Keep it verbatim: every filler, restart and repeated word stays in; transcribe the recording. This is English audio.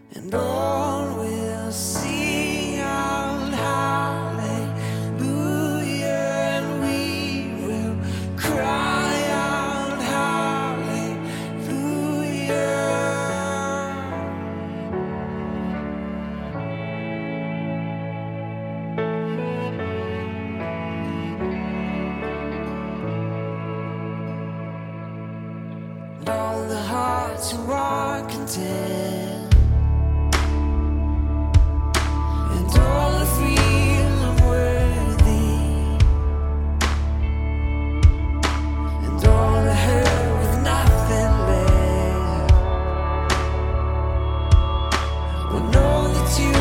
and all will sing out hallelujah, and we will cry out hallelujah. And all the hearts who are content, and all the feel unworthy, and all the hurt with nothing left, will know that you